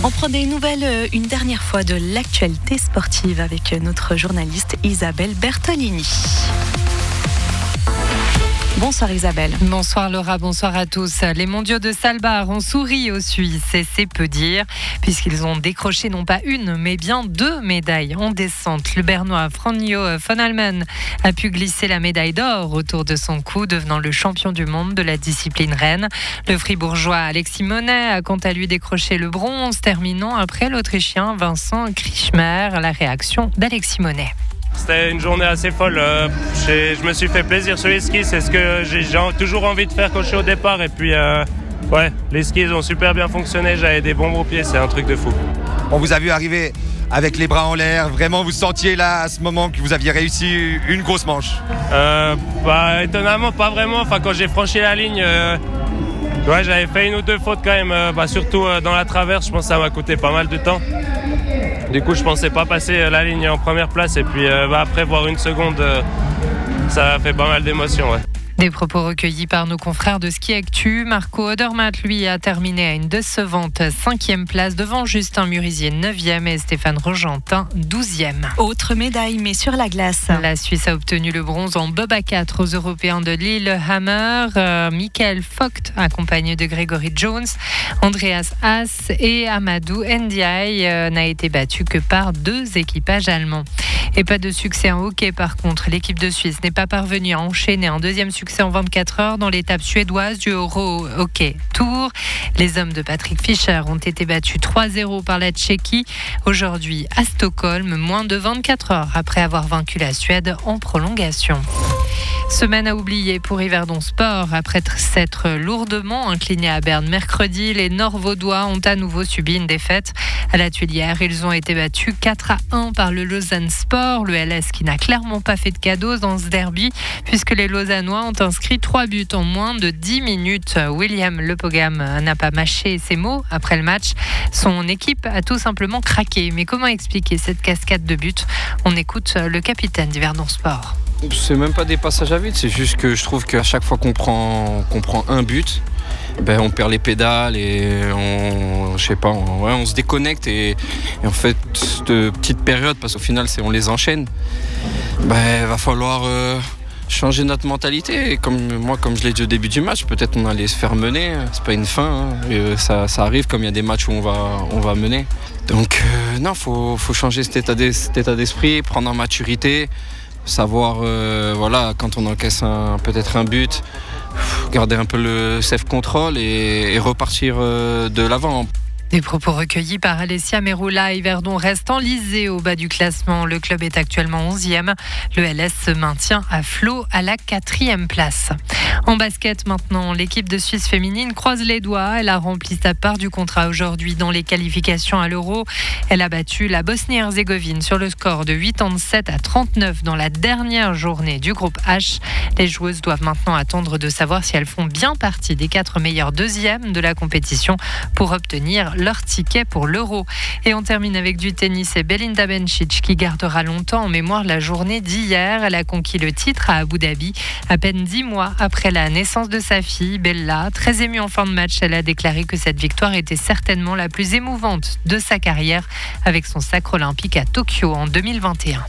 On prend des nouvelles une dernière fois de l'actualité sportive avec notre journaliste Isabelle Bertolini. Bonsoir Isabelle. Bonsoir Laura, bonsoir à tous. Les mondiaux de Svalbard ont souri aux Suisses et c'est peu dire, puisqu'ils ont décroché non pas une, mais bien 2 médailles en descente. Le Bernois Franjo von Allmen a pu glisser la médaille d'or autour de son cou, devenant le champion du monde de la discipline reine. Le fribourgeois Alexis Monet a quant à lui décroché le bronze, terminant après l'Autrichien Vincent Krischmer. La réaction d'Alexis Monet. C'était une journée assez folle. Je me suis fait plaisir sur les skis. C'est ce que j'ai toujours envie de faire quand je suis au départ. Et puis, les skis ont super bien fonctionné. J'avais des bons gros pieds. C'est un truc de fou. On vous a vu arriver avec les bras en l'air. Vraiment, vous sentiez là, à ce moment, que vous aviez réussi une grosse manche. Étonnamment, pas vraiment. Enfin, quand j'ai franchi la ligne, j'avais fait une ou deux fautes quand même. Surtout dans la traverse, je pense que ça m'a coûté pas mal de temps. Du coup, je pensais pas passer la ligne en première place. Et puis après, voir une seconde, ça a fait pas mal d'émotions. Ouais. Des propos recueillis par nos confrères de Ski Actu. Marco Odermatt, lui, a terminé à une décevante 5e place devant Justin Murisier 9e et Stéphane Rogentin 12e. Autre médaille, mais sur la glace. La Suisse a obtenu le bronze en bob à 4 aux Européens de Lillehammer. Michael Vogt, accompagné de Gregory Jones, Andreas Haas et Amadou Ndiaye, n'a été battu que par 2 équipages allemands. Et pas de succès en hockey par contre. L'équipe de Suisse n'est pas parvenue à enchaîner un 2e succès en 24 heures dans l'étape suédoise du Euro Hockey Tour. Les hommes de Patrick Fischer ont été battus 3-0 par la Tchéquie. Aujourd'hui à Stockholm, moins de 24 heures après avoir vaincu la Suède en prolongation. Semaine à oublier pour Yverdon Sport. Après s'être lourdement inclinés à Berne mercredi, les Nord-Vaudois ont à nouveau subi une défaite. À la Tuilière, ils ont été battus 4-1 par le Lausanne Sport. Le LS qui n'a clairement pas fait de cadeaux dans ce derby, puisque les Lausannois ont inscrit 3 buts en moins de 10 minutes. William Lepogam n'a pas mâché ses mots après le match. Son équipe a tout simplement craqué. Mais comment expliquer cette cascade de buts ? On écoute le capitaine d'Yverdon Sport. C'est même pas des passages à vide, c'est juste que je trouve qu'à chaque fois qu'on prend un but, on perd les pédales et on se déconnecte et en fait cette petite période, parce qu'au final on les enchaîne, va falloir changer notre mentalité. Et comme je l'ai dit au début du match, peut-être on allait se faire mener, c'est pas une fin, ça arrive comme il y a des matchs où on va mener. Donc faut changer cet état d'esprit, prendre en maturité. Savoir, quand on encaisse peut-être un but, garder un peu le self-control et repartir de l'avant. Des propos recueillis par Alessia Meroula. Yverdon reste enlisé au bas du classement. Le club est actuellement 11e. Le LS se maintient à flot à la 4e place. En basket maintenant, l'équipe de Suisse féminine croise les doigts. Elle a rempli sa part du contrat aujourd'hui dans les qualifications à l'Euro. Elle a battu la Bosnie-Herzégovine sur le score de 87-39 dans la dernière journée du groupe H. Les joueuses doivent maintenant attendre de savoir si elles font bien partie des 4 meilleures deuxièmes de la compétition pour obtenir leur ticket pour l'Euro. Et on termine avec du tennis et Belinda Bencic qui gardera longtemps en mémoire la journée d'hier. Elle a conquis le titre à Abu Dhabi à peine 10 mois après la naissance de sa fille Bella. Très émue en fin de match, elle a déclaré que cette victoire était certainement la plus émouvante de sa carrière avec son sacre olympique à Tokyo en 2021.